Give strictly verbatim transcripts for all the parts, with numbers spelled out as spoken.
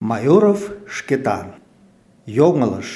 Майоров шкетан. Йоҥылыш.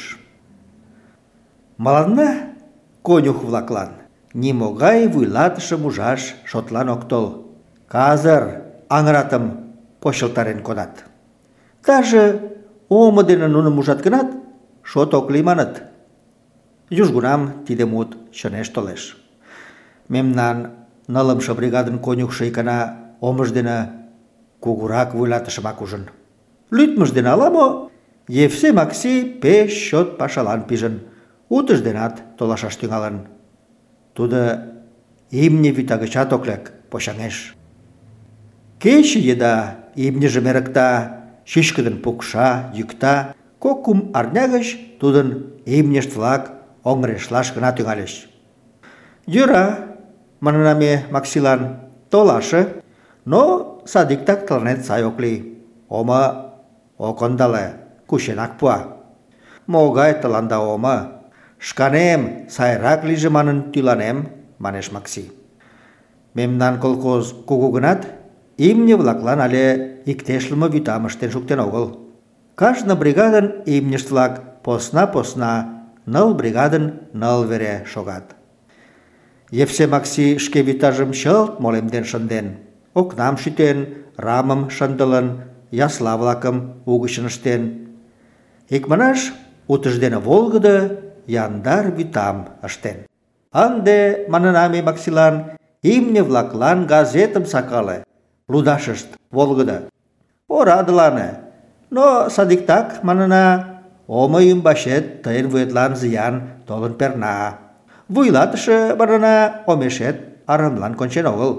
Мыланна, конюх-влаклан, нимогай вуйлатышым ужаш шотлан ок тол. Казыр аҥыратым почылтарен кодат. Даже омо дене нуным ужат гынат, шот ок лий маныт. Южгунам тиде мут чынеш толеш. Мемнан нылымше бригадын конюхшо икана омыж дене кугурак вуйлатышымак ужын. Лӱдмыж дене ала-мо, Евсей Макси пеш чот пашалан пижын, утыж денат толашаш тӱҥалын. Тудо имне вӱта гычат ок лек, почаҥеш. Кече еда имньыжым эрыкта, чӱчкыдын пукша, йӱкта. Кок-кум арня гыч тудын имньышт-влак оҥырешлаш гына тӱҥальыч. «Йӧра, — манына ме Максилан, — толаше, но садиктак тыланет сай ок лий. Омо ок ондале, кученак пуа. Могай тыланда омо? Шканем сайрак лийже манын тӱланем, — манеш Макси. Мемнан колхоз кугу гынат, имне-влаклан але иктешлыме вӱтам ыштен шуктен огыл. Кажне бригадын имньышт-влак посна-посна ныл бригадын ныл вере шогат. Евсей Макси шке вӱтажым чылт молемден шынден. Окнам шӱтен, рамым шындылын, ясла-влакым угычын ыштен. Икманаш, утыж дене волгыдо, яндар вӱтам ыштен. Ынде, манына ме Максилан, имне-влаклан газетым сакале, лудашышт волгыдо. Орадылане, но садиктак, манына, омо ӱмбачет тыйын вуетлан зиян толын перна. Вуйлатыше, манына, омешет арымлан кончен огыл.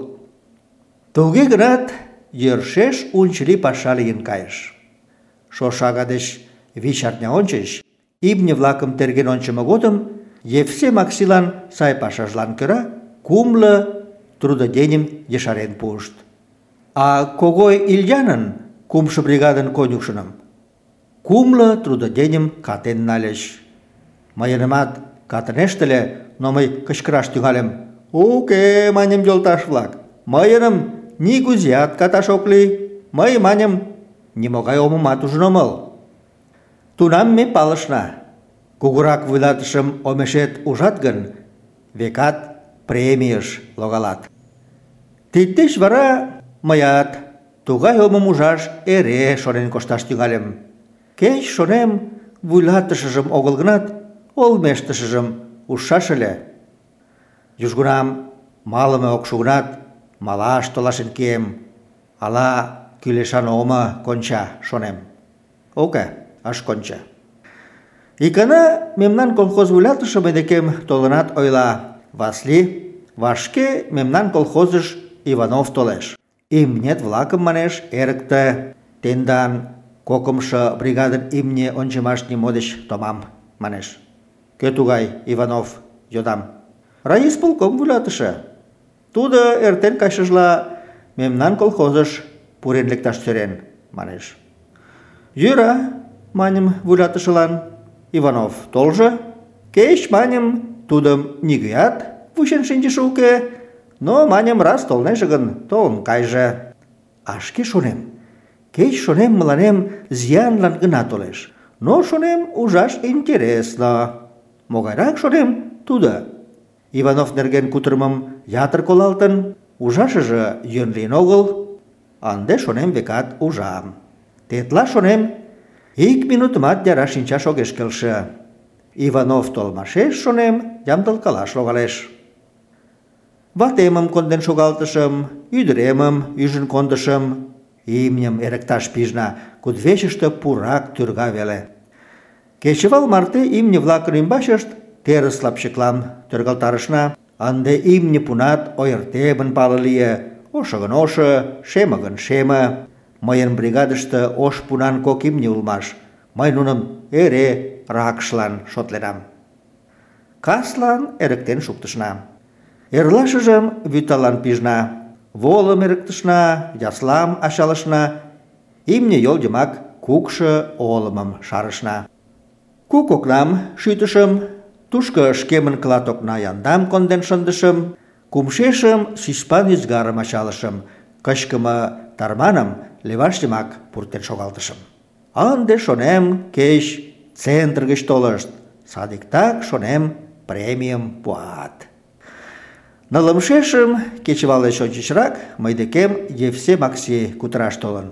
Туге гынат, йӧршеш унчыли паша лийын кайыш. Шошага деч вич арня ончыч, имне-влакым терген ончымо годым, Евсей Максилан сай пашажлан кӧра кумло трудоденьым ешарен пуышт. А Когой Ильянын, кумшо бригадын конюхшыным, кумло трудоденьым катен нальыч. Мыйынымат катынешт ыле, но мый кычкыраш тӱҥальым: «Уке, — маньым, — йолташ-влак, мыйыным нигузеат каташ ок лий. Мый, — маньым, — нимогай омымат ужын омыл». Тунам ме палышна: кугурак вуйлатышым омешет ужат гын, векат премийыш логалат. Тиддеч вара мыят тугай омым ужаш эре шонен кошташ тӱҥальым. Кеч, шонем, вуйлатышыжым огыл гынат, олмештышыжым ужшаш ыле. Южгунам малыме ок шу гынат, малаш толашен кием. Ала кӱлешан омо конча, шонем. Уке, ыш кончо. Икана мемнан колхоз вуйлатыше мый декем толынат ойла: «Васли, вашке мемнан колхозыш Иванов толеш. Имнет-влакым, манеш, эрыкте. Тендан кокымшо бригадын имне ончымаш нимо деч томам», манеш. «Кӧ тугай Иванов?» — йодам. «Райисполком вуйлатыше. Тудо эртен кайшыжла мемнан колхозыш пурен лекташ сӧрен», — манеш. «Йӧра, — маньым вуйлатышылан, — Иванов толжо. Кеч, — маньым, — тудым нигӧат вучен шинчыше уке, но, — маньым, — раз толнеже гын, толын кайже». А шке шонем: кеч, шонем, мыланем зиянлан гына толеш, но, шонем, ужаш интересно. Могайрак, шонем, тудо? Иванов нерген кутырымым ятыр колалтын, ужашыже йӧн лийын огыл. Ынде, шонем, векат ужам. Тетла, шонем, ик минутымат яра шинчаш огеш келше. Иванов толмашеш, шонем, ямдылкалаш логалеш. Ватемым конден шогалтышым, ӱдыремым ӱжын кондышым. Имньым эрыкташ пижна, кудывечыште пурак тӱрга веле. Кечывал марте имне-влакын ӱмбачышт терыс лапчыклам тӧргалтарышна. Ынде имне пунат ойыртемын пале лие: ошо гын ошо, шеме гын шеме. Мыйын бригадыште ош пунан кок имне улмаш. Мый нуным эре ракшлан шотленам. Каслан эрыктен шуктышна. Эрлашыжым вӱталан пижна. Волым эрыктышна, яслам ачалышна, имне йол йымак кукшо олымым шарышна. Кук окнам шӱтышым, тушко шкемын клат окна яндам конден шындышым, кумшешым сӱспан ӱзгарым ачалышым, кычкыме тарманым леваш йымак пуртен шогалтышым. Ынде, шонем, кеч центр гыч толышт. Садиктак, шонем, премийым пуат. Нылымшешым кечывал деч ончычрак мый декем Евсе Макси кутыраш толын.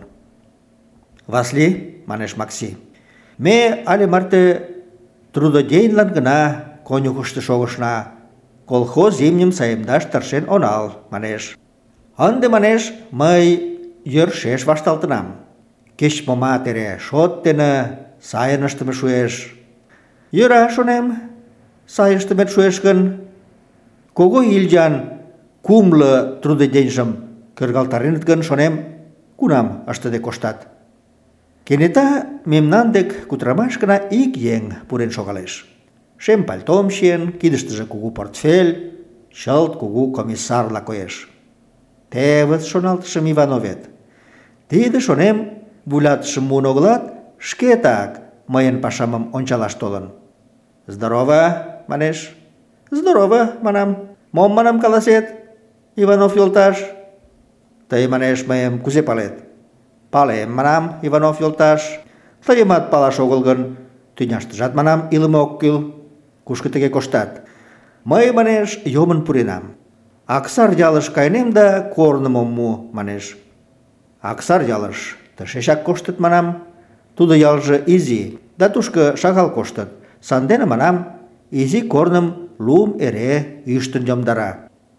«Васли, — манеш Макси, — ме але марте трудоденьлан гына конюхышто шогышна, колхоз имньым саемдаш тыршен онал, — манеш. Ынде, манеш, мый йӧршеш вашталтынам. Кеч-момат эре шот дене сайын ыштыме шуэш. Йӧра, шонем, сай ыштымет шуэш гын, кого Ильян кумло трудоденьжым кӧргалтареныт гын, шонем, кунам ыштыде коштат. Кенета мемнан дек кутырымашкына ик еҥ пурен шогалеш. Шем пальтом чиен, кидыштыже кугу портфель, чылт кугу комиссарла коеш. Тевыс, шоналтышым, Ивановет. Тиде, шонем, вуйлатышым муын огылат, шкетак мыйын пашамым ончалаш толын. «Здорово, — манеш. — Здорово, — манам. — Мом, — манам, — каласет, Иванов йолташ? Тый, — манеш, — мыйым кузе палет? Палем, — манам, — Иванов йолташ. Тыйымат палаш огыл гын, тӱняштыжат, — манам, — илыме ок кӱл. Кушко тыге коштат? Мый, — манеш, — йомын пуренам. Аксар ялыш кайнем да корным ом му, — манеш. Аксар ялыш тышечак коштыт, — манам. Тудо ялже изи, да тушко шагал коштыт. Сандене, — манам, — изи корным лум эре ӱштын йомдара.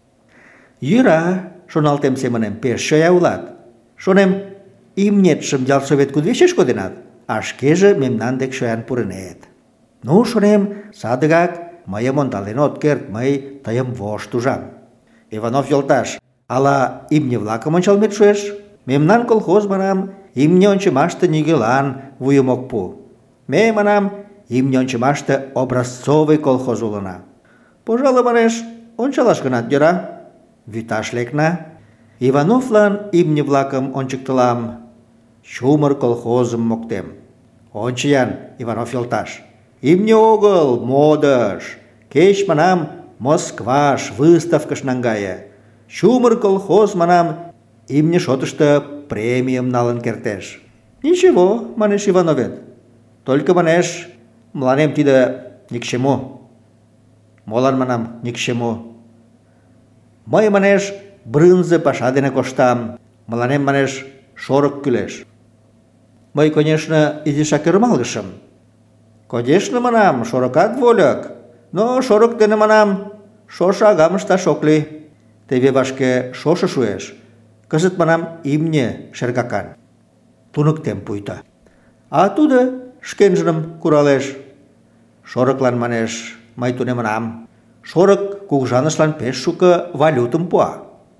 Йӧра, шоналтем семынем, пеш чоя улат. Шонем, имнетшым ялсовет кудывечеш коденат, а шкеже мемнан дек чоян пурынет. Ну, шонем, садыгак мыйым ондален от керт, мый тыйым вошт ужам. Иванов йолташ, ала имне-влакым ончалмет шуэш? Мемнан колхоз, — манам, — имне ончымаште нигӧлан вуйым ок пу. Ме, — манам, — имне ончымаште образцовый колхоз улына. Пожалуй, — манеш, — ончалаш гынат йӧра. Вӱташ лекна. Ивановлан имне-влакым ончыктылам, чумыр колхозым моктем. Ончо-ян, Иванов йолташ, имне огыл, модыш. Кеч, — манам, — Москваш выставкыш наҥгае. Чумыр колхоз, — манам, — имне шотышто премийым налын кертеш. Ничего, — манеш Ивановет. Только, — манеш, — мыланем тиде ни к чему. Молан, — манам, — ни к чему. Мый, — манеш, — брынзе паша дене коштам. Мыланем, — манеш, — шорык кӱлеш. Мый, конечно, изишак ӧрмалгышым. Конечно, — манам, — шорыкат вольык. Но шорык дене, — манам, — шошо агам ышташ ок лий. Теве вашке шошо шуэш. Кызыт, — манам, — имне шергакан. Туныктем пуйто. А тудо шкенжыным куралеш. Шорыклан, — манеш, — мый тунемынам. Шорык кугыжанышлан пеш шуко валютым пуа.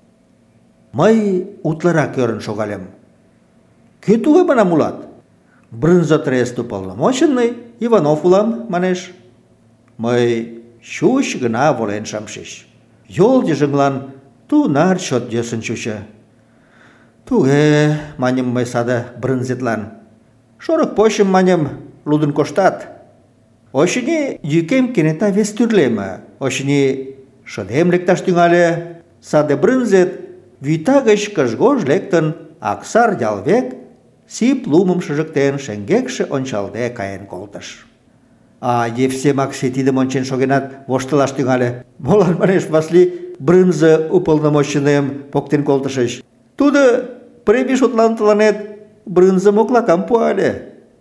Мый утларак ӧрын шогальым. Кӧ тугай, — манам, — улат? Брынза трест уполномоченный Иванов улам, — манеш. Мый чуч гына волен шым шич. Йолдижымлан тунар чот йӧсын чучо. Туге, — маньым мый саде брынзетлан. Шорык почым, — маньым, — лудын коштат. Очыни, йӱкем кенета вес тӱрлеме. Очыни, шыдем лекташ тӱҥале. Саде брынзет вӱта гыч кыж-гож лектын, Аксар ял век, сип лумым шыжыктен, шеҥгекше ончалде каен колтыш. А Евсе Макси тидым ончен шогенат, воштылаш тӱҥале. Молан, — манеш, — Васли, брынзе уполномоченныйым поктен колтышыч? Тудо премий шотлан тыланет брынзе моклакам пуале.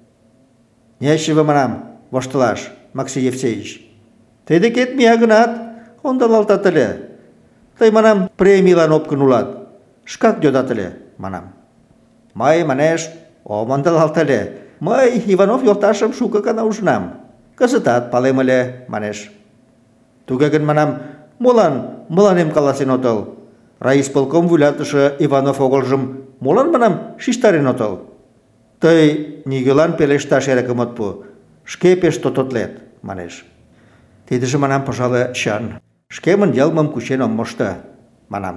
Нечего, — манам, — воштылаш, Максий Евсеевич. Тый декет мия гынат, ондалалтат ыле. Тый, — манам, — премийлан опкын улат. Шкак йодат ыле, — манам. Мый, — манеш, — ом ондалалт ыле. Мый Иванов йолташым шуко гана ужынам. Кызытат палем ыле, — манеш. Туге гын, — манам, — молан мыланем каласен отыл? Райисполком вуйлатыше Иванов огылжым молан, — манам, — шижтарен отыл? Тый нигӧлан пелешташ эрыкым от пу. Шке пеш тототлет, — манеш. Тидыже, — манам, — пожалуй, чын. Шкемын йылмым кучен ом мошто, — манам.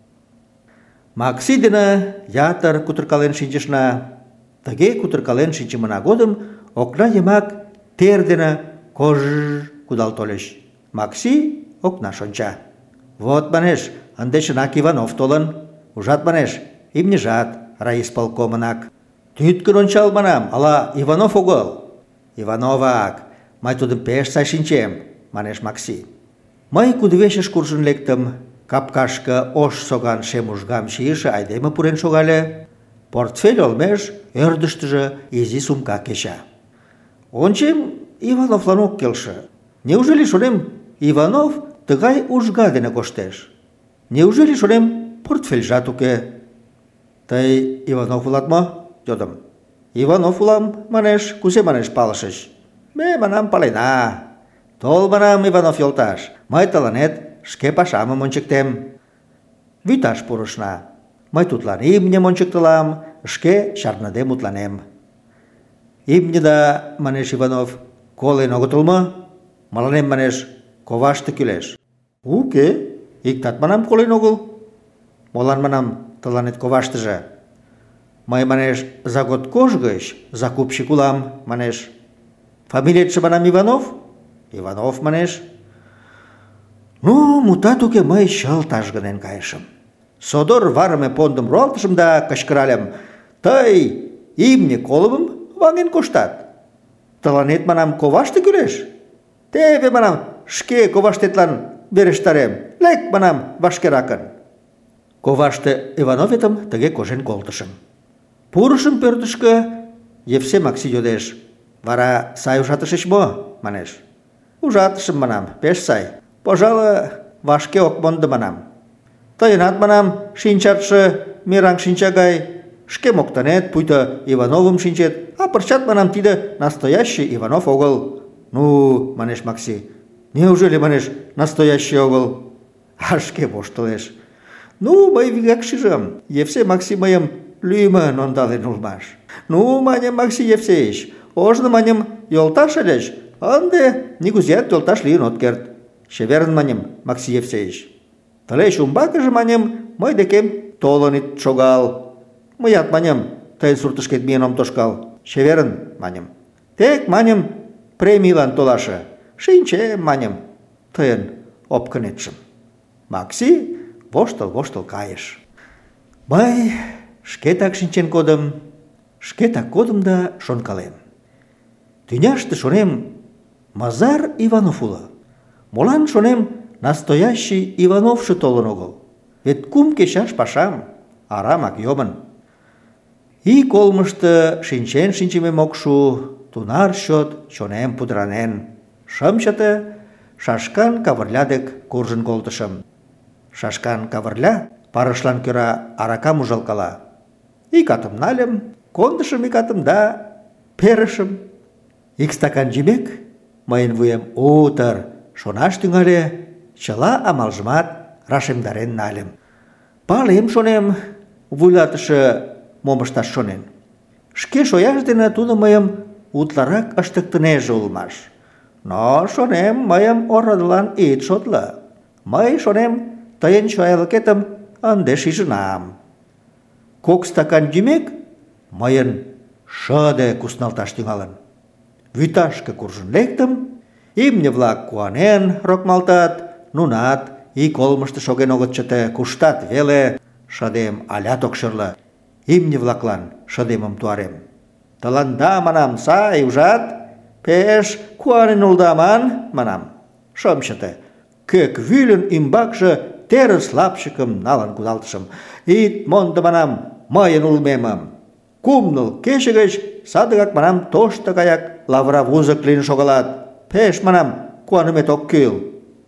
Макси дене ятыр кутыркален шинчышна. Тыге кутыркален шинчымына годым окна йымак тер дене кож кудал тольыч. Макси окнаш онча. Вот, — манеш, — ынде чынак Иванов толын. Ужат, — манеш, — имньыжат райисполкомынак. Тӱткын ончал, манам, ала Иванов огыл? Ивановак, мый тудым пеш сай шинчем, манеш Макси. Мый кудывечыш куржын лектым, капкашке ош соган шем ужгам чийыше айдеме пурен шогале. Портфель олмеш ӧрдыжтыжӧ изи сумка кеча. Ончем, Ивановлан ок келше. Неужели, шонем, Иванов тыгай ужга дене коштеш? Неужели, шонем, портфельжат уке? Тый Иванов улат мо? Йодым. Иванов улам, манеш, кузе манеш палышыч? Ме, манам, палена. Тол, манам, Иванов йолташ, мый тыланет шке пашамым ончыктем. Вӱташ пурышна. Мый тудлан имньым ончыктылам, шке чарныде мутланем. Имньыда, манеш Иванов, колен огытыл мо? Мыланем, манеш, коваште кӱлеш. Уке, иктат, манам, колен огыл. Молан, манам, тыланет коваштыже? Мый, манеш, заготкож гыч закупщик улам, манеш. Фамилиетше, манам, Иванов? Иванов, манеш. Ну, мутат уке, мый чылт ажгынен кайышым. Содор варыме пондым руалтышым да кычкыральым: «Тый имне колымым ваҥен коштат? Тыланет, манам, коваште кӱлеш? Теве, манам, шке коваштетлан верештарем. Лек, манам, вашкеракын». Коваште Ивановетым тыге кожен колтышым. Пурышым пӧртышкӧ, Евсе Макси йодеш: «Вара сай ужатышыч мо?» манеш. «Ужатышым, манам, пеш сай. Пожалуй, вашке ок мондо, манам. Тыйынат, манам, шинчатше мераҥ шинча гай. Шке моктанет, пуйто Ивановым шинчет, а пырчат, манам, тиде настоящий Иванов огыл». «Ну, — манеш Макси, — неужели, манеш, настоящий огыл?» А шке воштылеш. «Ну, мый вигак шижым, Евсе Макси мыйым лӱмын ондален улмаш. Ну, маньым, Макси Евсеич, ожно, маньым, йолташ ыльыч, ынде нигузеат йолташ лийын от керт. Чеверын, маньым, Макси Евсеич. Тылеч умбакыже, маньым, мый декем толын ит шогал. Мыят, маньым, тыйын суртышкет миен ом тошкал. Чеверын, маньым. Тек, маньым, премийлан толаша. Шинчем, маньым, тыйын опкынетшым». Макси воштыл-воштыл кайыш. Мый шкетак шинчен кодым, шкетак кодым да шонкалем. Тӱняште, шонем, мызар Иванов уло. Молан, шонем, настоящий Ивановшо толын огыл? Вет кум кечаш пашам арамак йомын. Ик олмышто шинчен шинчымем ок шу, тунар чот чонем пудыранен. Шым чыте, Шашкан Кавырля дек куржын колтышым. Шашкан Кавырля парышлан кӧра аракам ужалкала. Икатым нальым, кондышым икатым да перышым. Ик стакан йӱмек, мыйын вуем утыр шонаш тӱҥале, чыла амалжымат рашемдарен нальым. Палем, шонем, вуйлатыше мом ышташ шонен. Шке шояж дене тудо мыйым утларак ыштыктынеже улмаш. Но, шонем, мыйым орадылан ит шотло. Мый, шонем, тыйын чоялыкетым ынде шижынам. Кок стакан йӱмек, мыйын шыде кусналташ тӱҥалын. Вӱташке куржын лектым, имне-влак куанен рокмалтат, нунат ик олмышто шоген огыт чыте, куштат веле. Шыдем алят ок шырле. Имне-влаклан шыдемым туарем. «Тыланда, манам, сай, ужат? Пеш куанен улыда, ман, манам. Шым чыте. Кök вӱльын ӱмбакше терыс лапчыкым налын кудалтышым. Ит мондо, манам, мыйын улмемым. Кум-ныл кече гыч садыгак, манам, тошто гаяк лавыра вузык лийын шогалат. Пеш, манам, куанымет ок кӱл».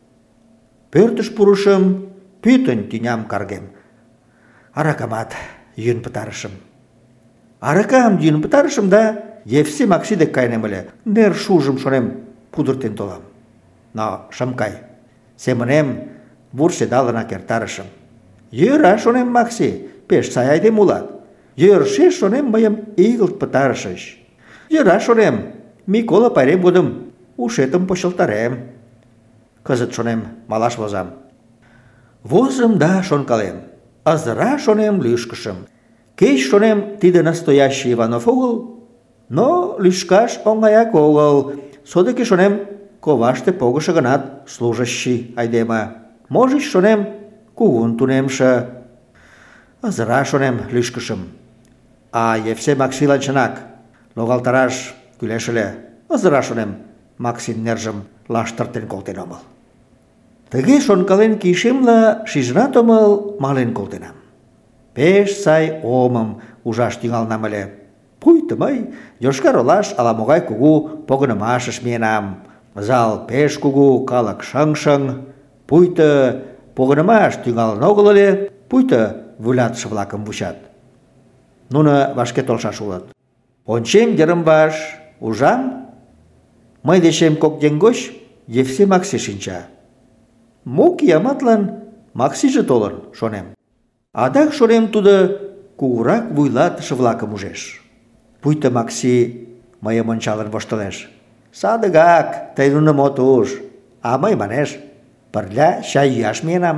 Пӧртыш пурышым, пӱтынь тӱням каргем. Аракамат йӱын пытарышым. Аракам йӱын пытарышым да Евсе Макси дек кайынем ыле. Нер шужым, шонем, пудыртен толам. Но шым кай. Семынем вурседалынак эртарышым. Йӧра, шонем, Макси, пеш сай айдеме улат. Йӧршеш, шонем, мыйым игылт пытарышыч. Йӧра, шонем, Микола пайрем годым ушетым почылтарем. Кызыт, шонем, малаш возам. Возым да шонкалем. Азыра, шонем, лӱшкышым. Кеч, шонем, тиде настоящий Иванов огыл, но лӱшкаш оҥаяк огыл. Содыки, шонем, коваште погышо гынат служащий айдеме. Можыч, шонем, кугун тунемше. Азыра, шонем, лӱшкышым. А Евсей Максилан чынак логалтараш кӱлеш ыле. Ызыра, шонем, Максин нержым лаштыртен колтен омыл. Тыге шонкален кийышемла, шижынат омыл, мален колтенам. Пеш сай омым ужаш тӱҥалынам ыле. Пуйто мый Йошкар-Олаш ала-могай кугу погынымашыш миенам. Зал пеш кугу, калык шыҥ-шыҥ. Пуйто погынымаш тӱҥалын огыл ыле, пуйто вуйлатыше-влакым вучат. Нуно вашке толшаш улыт. Ончем йырым-ваш, ужам, мый дечем кок еҥ гоч Евсей Макси шинча. Мо кияматлан Максиже толын, шонем. Адак, шонем, тудо кугурак вуйлатыше-влакым ужеш. Пуйто Макси мыйым ончалын воштылеш. Садыгак тый нуным от уж, а мый, манеш, пырля чай йӱаш миенам.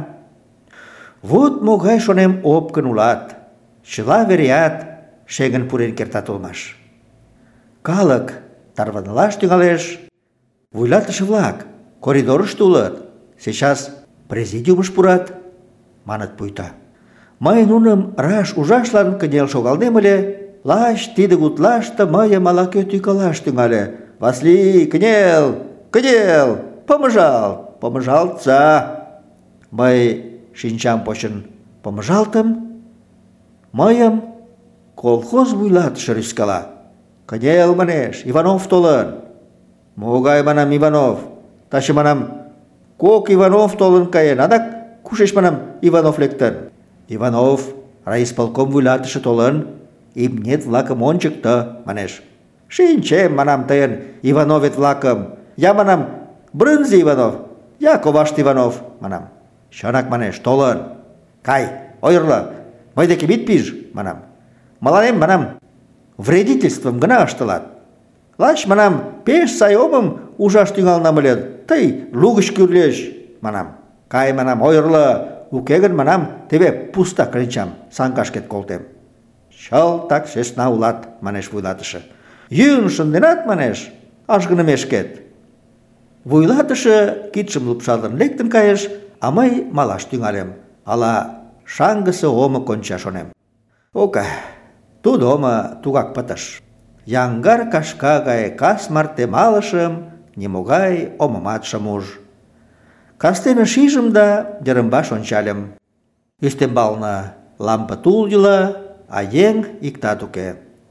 Вот могай, шонем, опкын улат. Чыла вереат шеҥын пурен кертат улмаш. Калык тарванылаш тӱҥалеш. Вуйлатыше-влак коридорышто улыт. Сейчас президиумыш пурат, маныт пуйто. Мый нуным раш ужашлан кынел шогалнем ыле, лач тиде гутлаште мыйым ала-кӧ тӱкалаш тӱҥале. Васлий, кынел, кынел, помыжалт, помыжалтса. Мый шинчам почын помыжалтым. Мыйым колхоз вуйлатыше рӱзкала. Кынел, манеш, Иванов толын. Могай, манам, Иванов? Таче, манам, кок Иванов толын каен, адак кушеч, манам, Иванов лектын? Иванов, райисполком вуйлатыше толын, имнет-влакым ончыкто, манеш. Шинчем, манам, тыйын Ивановет-влакым. Я, манам, Брынзе Иванов, я Ковашт Иванов, манам. Чынак, манеш, толын. Кай, ойырло, мый деке ит пиж, манам. Мыланем, манам, вредительствым гына ыштылат. Лач, манам, пеш сай омым ужаш тӱҥалынам ыле, тый лугыч кӱрлеш, манам. Кай, манам, ойырло, уке гын, манам, теве пуста кленчам саҥгашкет колтем. Чылтак сӧсна улат, манеш вуйлатыше. Йӱын шынденат, манеш, ажгынымешкет. Вуйлатыше кидшым лупшалын лектын кайыш, а мый малаш тӱҥальым. Ала шаҥгысе омо конча, шонем. Ока, тудо омо тугак пытыш. Яҥгар кашка гай кас марте малышым, нимогай омымат шым уж. Кастене шижым да йырымваш ончальым. Ӱстембалне лампе тул йӱла, а еҥ иктат уке.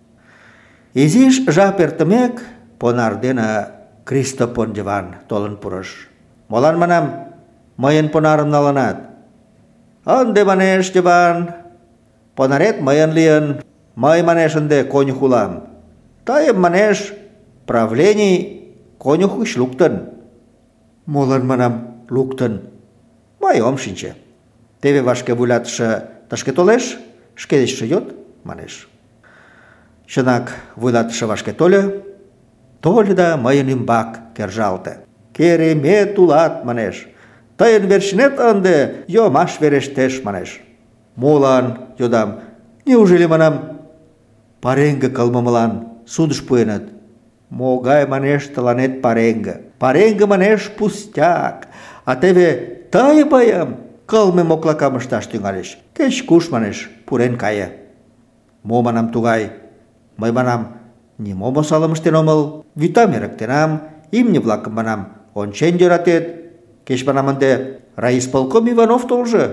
Изиш жап эртымек, понар дене Кристопон Йыван толын пурыш. Молан, манам, мыйын понарым налынат? Ынде, манеш, Йыван, понарет мыйын лийын, мый, манеш, ынде конюх улам. Тыйым, манеш, правлений конюх гыч луктын. Молан, манам, луктын? Мый ом шинче. Теве вашке вуйлатыше тышке толеш, шке дечше йод, манеш. Чынак, вуйлатыше вашке тольо, тольо да мыйын ӱмбак кержалте. Керемет улат, манеш. Тыйын верчынет ынде йомаш верештеш, манеш. Молан, йодам, неужели, манам, пареҥге кылмымылан судыш пуэныт? Могай, манеш, тыланет пареҥге? Пареҥге, манеш, пустяк. А теве тый мыйым кылме моклакам ышташ тӱҥальыч. Кеч-куш, манеш, пурен кае. Мо, манам, тугай? Мый, манам, нимом осалым ыштен омыл, вӱтам эрыктенам, имне-влакым, манам, ончен йӧратет. Кеч, манам, ынде райисполком Иванов толжо.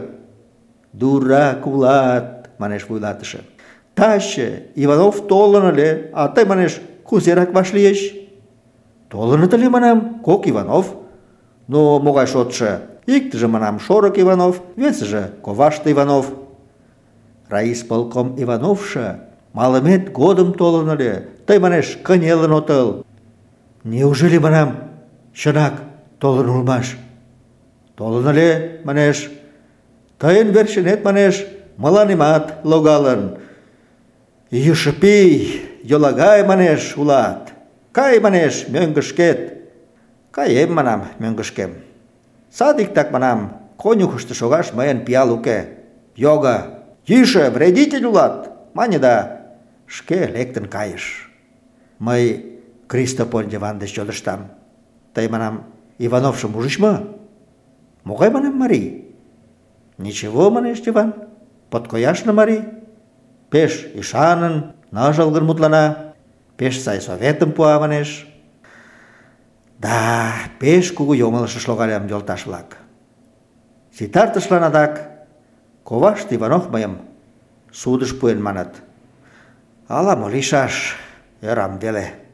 Дурак улат, манеш вуйлатыше. Таче Иванов толын ыле, а тый, манеш, кузерак вашлийыч? Толыныт ыле, манам, кок Иванов. Ну, могай шотшо? Иктыже, манам, Шорык Иванов, весыже Ковашт Иванов. Райисполком Ивановшо малымет годым толын ыле, тый, манеш, кынелын отыл. Неужели, манам, чынак толын улмаш? Толын ыле, манеш, тыйын верчынет, манеш, мыланемат логалын. Йӱшӧ пий, йолагай, манеш, улат. Кай, манеш, мӧҥгышкет. Каем, манам, мӧҥгышкем. Садиктак, манам, конюхышто шогаш мыйын пиал уке. Йога, йӱшӧ, вредитель улат, мане да шке лектын кайыш. Мый Кристопон Йыван деч йодыштам. Тый, манам, Ивановшым ужыч мо? Могай, манам, марий? Ничего, манеш Йыван, подкояшне марий. Пеш ишанын, ныжылгын мутлана, пеш сай советым пуа, манеш. Да, пеш кугу йоҥылышыш логалям, йолташ-влак. Ситартышлан адак ковашт Иванов мыйым судыш пуэн маныт. Ала-мо лийшаш, ӧрам веле.